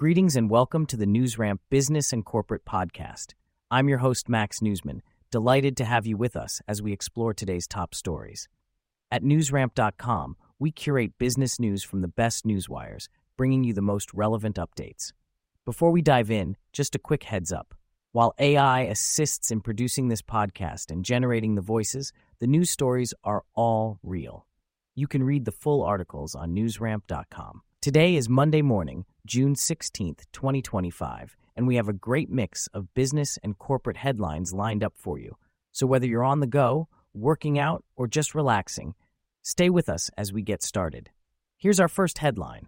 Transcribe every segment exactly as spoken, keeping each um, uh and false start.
Greetings and welcome to the NewsRamp Business and Corporate Podcast. I'm your host, Max Newsman, delighted to have you with us as we explore today's top stories. At newsramp dot com, we curate business news from the best newswires, bringing you the most relevant updates. Before we dive in, just a quick heads up. While A I assists in producing this podcast and generating the voices, the news stories are all real. You can read the full articles on newsramp dot com. Today is Monday morning, June sixteenth, twenty twenty-five, and we have a great mix of business and corporate headlines lined up for you. So whether you're on the go, working out, or just relaxing, stay with us as we get started. Here's our first headline.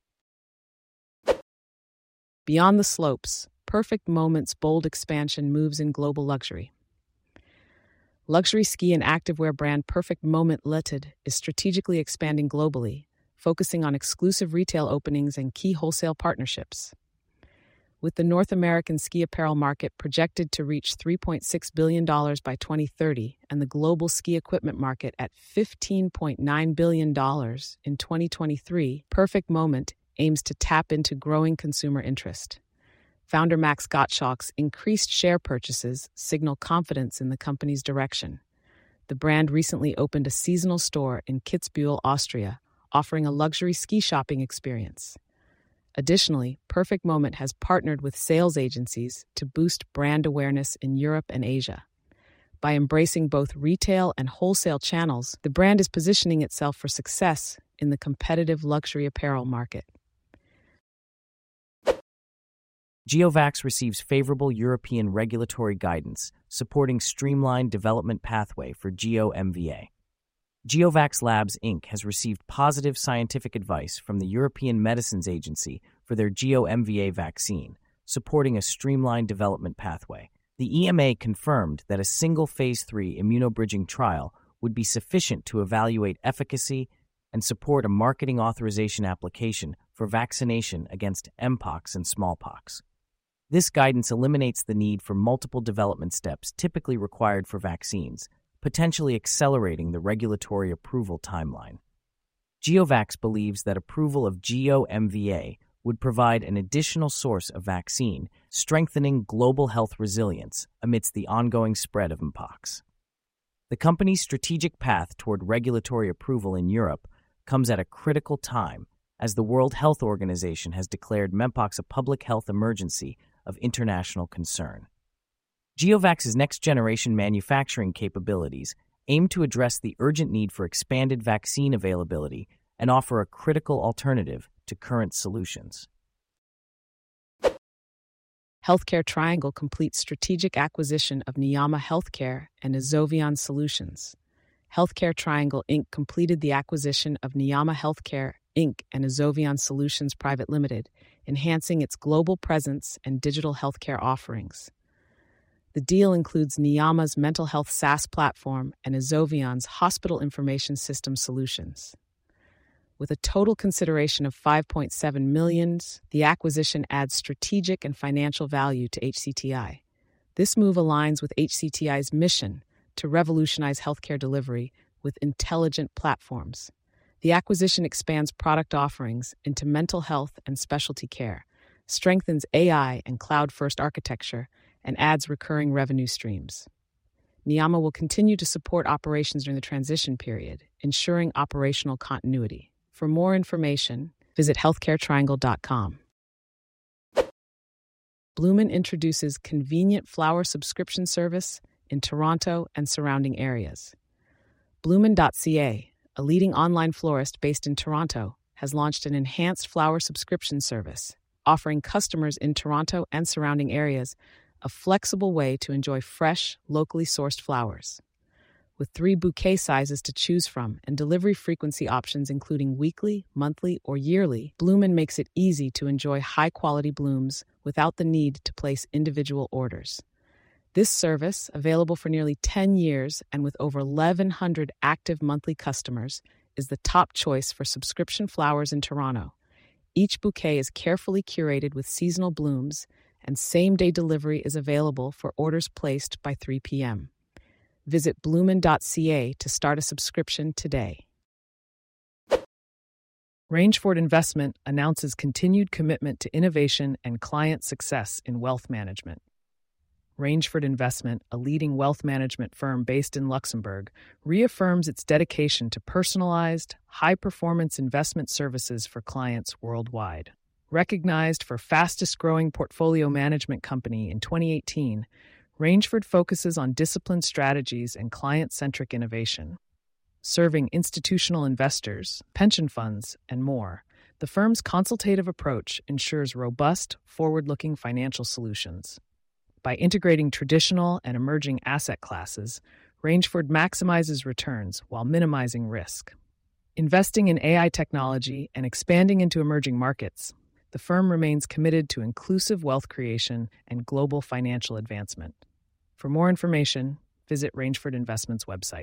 Beyond the Slopes, Perfect Moment's bold expansion moves in global luxury. Luxury ski and activewear brand Perfect Moment Limited is strategically expanding globally, focusing on exclusive retail openings and key wholesale partnerships. With the North American ski apparel market projected to reach three point six billion dollars by twenty thirty and the global ski equipment market at fifteen point nine billion dollars in twenty twenty-three, Perfect Moment aims to tap into growing consumer interest. Founder Max Gottschalk's increased share purchases signal confidence in the company's direction. The brand recently opened a seasonal store in Kitzbühel, Austria, offering a luxury ski shopping experience. Additionally, Perfect Moment has partnered with sales agencies to boost brand awareness in Europe and Asia. By embracing both retail and wholesale channels, the brand is positioning itself for success in the competitive luxury apparel market. GeoVax receives favorable European regulatory guidance, supporting streamlined development pathway for GeoMVA. GeoVax Labs, Incorporated has received positive scientific advice from the European Medicines Agency for their GeoMVA vaccine, supporting a streamlined development pathway. The E M A confirmed that a single phase three immunobridging trial would be sufficient to evaluate efficacy and support a marketing authorization application for vaccination against Mpox and smallpox. This guidance eliminates the need for multiple development steps typically required for vaccines, potentially accelerating the regulatory approval timeline. GeoVax believes that approval of GeoMVA would provide an additional source of vaccine, strengthening global health resilience amidst the ongoing spread of Mpox. The company's strategic path toward regulatory approval in Europe comes at a critical time, as the World Health Organization has declared Mpox a public health emergency of international concern. GeoVax's next-generation manufacturing capabilities aim to address the urgent need for expanded vaccine availability and offer a critical alternative to current solutions. Healthcare Triangle completes strategic acquisition of Niyama Healthcare and Azovion Solutions. Healthcare Triangle Incorporated completed the acquisition of Niyama Healthcare Incorporated and Azovion Solutions Private Limited, enhancing its global presence and digital healthcare offerings. The deal includes Niyama's mental health SaaS platform and Azovion's hospital information system solutions. With a total consideration of five point seven million dollars, the acquisition adds strategic and financial value to H C T I. This move aligns with H C T I's mission to revolutionize healthcare delivery with intelligent platforms. The acquisition expands product offerings into mental health and specialty care, strengthens A I and cloud-first architecture, and adds recurring revenue streams. Niyama will continue to support operations during the transition period, ensuring operational continuity. For more information, visit healthcare triangle dot com. Bloomin introduces convenient flower subscription service in Toronto and surrounding areas. Bloomin dot C A, a leading online florist based in Toronto, has launched an enhanced flower subscription service, offering customers in Toronto and surrounding areas a flexible way to enjoy fresh, locally sourced flowers. With three bouquet sizes to choose from and delivery frequency options including weekly, monthly, or yearly, Bloomin makes it easy to enjoy high-quality blooms without the need to place individual orders. This service, available for nearly ten years and with over eleven hundred active monthly customers, is the top choice for subscription flowers in Toronto. Each bouquet is carefully curated with seasonal blooms, and same-day delivery is available for orders placed by three p.m. Visit bloomin dot c a to start a subscription today. Rangeford Investment announces continued commitment to innovation and client success in wealth management. Rangeford Investment, a leading wealth management firm based in Luxembourg, reaffirms its dedication to personalized, high-performance investment services for clients worldwide. Recognized for fastest-growing portfolio management company in twenty eighteen, Rangeford focuses on disciplined strategies and client-centric innovation. Serving institutional investors, pension funds, and more, the firm's consultative approach ensures robust, forward-looking financial solutions. By integrating traditional and emerging asset classes, Rangeford maximizes returns while minimizing risk. Investing in A I technology and expanding into emerging markets, the firm remains committed to inclusive wealth creation and global financial advancement. For more information, visit Rangeford Investment's website.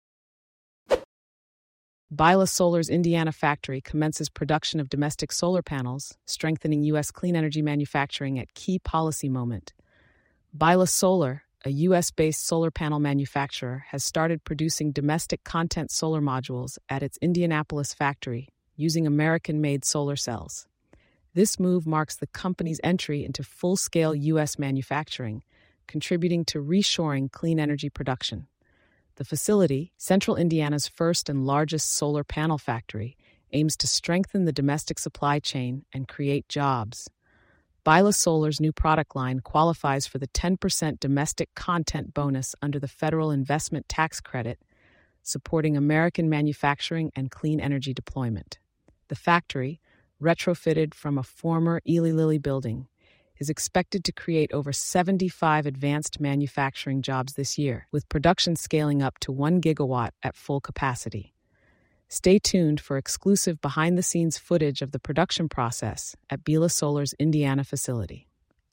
Bila Solar's Indiana factory commences production of domestic solar panels, strengthening U S clean energy manufacturing at key policy moment. Bila Solar, a U S-based solar panel manufacturer, has started producing domestic content solar modules at its Indianapolis factory using American-made solar cells. This move marks the company's entry into full-scale U S manufacturing, contributing to reshoring clean energy production. The facility, Central Indiana's first and largest solar panel factory, aims to strengthen the domestic supply chain and create jobs. Bila Solar's new product line qualifies for the ten percent domestic content bonus under the federal investment tax credit, supporting American manufacturing and clean energy deployment. The factory, retrofitted from a former Eli Lilly building, is expected to create over seventy-five advanced manufacturing jobs this year, with production scaling up to one gigawatt at full capacity. Stay tuned for exclusive behind-the-scenes footage of the production process at Bila Solar's Indiana facility.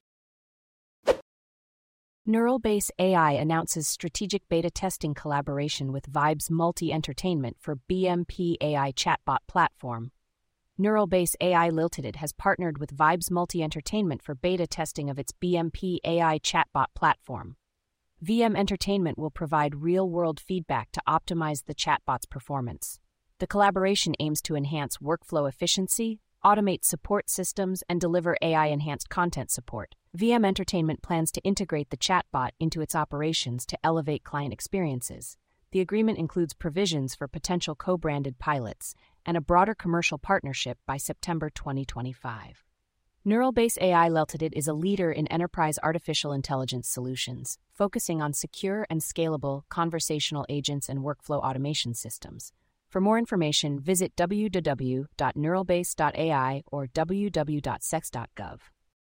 Neuralbase A I announces strategic beta testing collaboration with Vibes Multi-Entertainment for B M P A I chatbot platform. Neuralbase A I Limited has partnered with Vibes Multi-Entertainment for beta testing of its B M P A I chatbot platform. V M Entertainment will provide real-world feedback to optimize the chatbot's performance. The collaboration aims to enhance workflow efficiency, automate support systems, and deliver A I-enhanced content support. V M Entertainment plans to integrate the chatbot into its operations to elevate client experiences. The agreement includes provisions for potential co-branded pilots and a broader commercial partnership by September twenty twenty-five. Neuralbase A I Limited is a leader in enterprise artificial intelligence solutions, focusing on secure and scalable conversational agents and workflow automation systems. For more information, visit w w w dot neuralbase dot a i or w w w dot sex dot gov.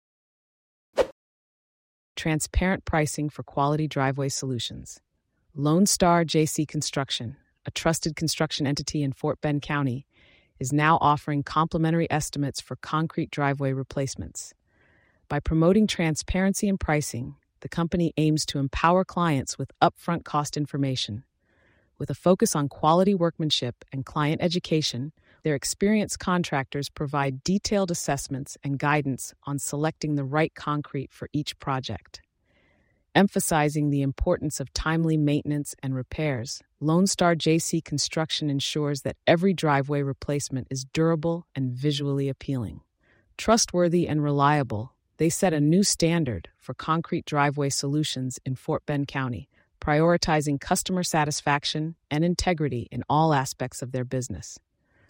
Transparent pricing for quality driveway solutions. Lone Star J C Construction, a trusted construction entity in Fort Bend County, is now offering complimentary estimates for concrete driveway replacements. By promoting transparency in pricing, the company aims to empower clients with upfront cost information. With a focus on quality workmanship and client education, their experienced contractors provide detailed assessments and guidance on selecting the right concrete for each project. Emphasizing the importance of timely maintenance and repairs, Lone Star J C Construction ensures that every driveway replacement is durable and visually appealing. Trustworthy and reliable, they set a new standard for concrete driveway solutions in Fort Bend County, prioritizing customer satisfaction and integrity in all aspects of their business.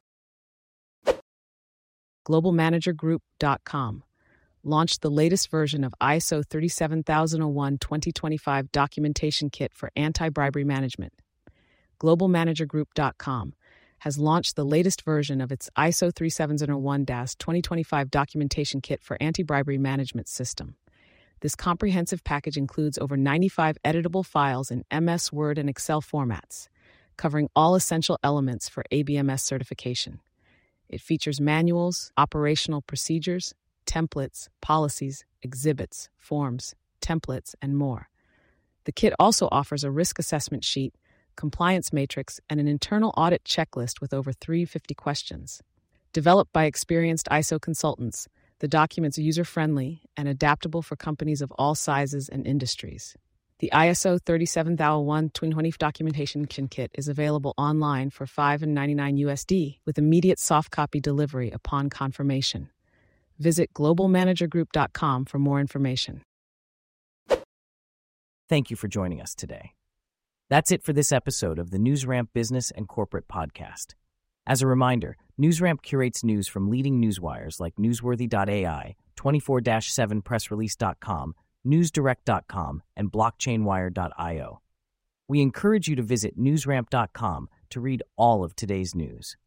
Global Manager Group dot com launched the latest version of I S O thirty-seven thousand one twenty twenty-five documentation kit for anti-bribery management. Global Manager Group dot com has launched the latest version of its I S O thirty-seven thousand one twenty twenty-five documentation kit for anti-bribery management system. This comprehensive package includes over ninety-five editable files in M S Word and Excel formats, covering all essential elements for A B M S certification. It features manuals, operational procedures, templates, policies, exhibits, forms, templates, and more. The kit also offers a risk assessment sheet, compliance matrix, and an internal audit checklist with over three hundred fifty questions. Developed by experienced I S O consultants, the document's user-friendly and adaptable for companies of all sizes and industries. The I S O thirty-seven thousand one Twin Honey Documentation Kit is available online for five dollars and ninety-nine cents U S D with immediate soft copy delivery upon confirmation. Visit global manager group dot com for more information. Thank you for joining us today. That's it for this episode of the NewsRamp Business and Corporate Podcast. As a reminder, NewsRamp curates news from leading newswires like newsworthy dot A I, twenty-four seven press release dot com, newsdirect dot com, and blockchain wire dot io. We encourage you to visit newsramp dot com to read all of today's news.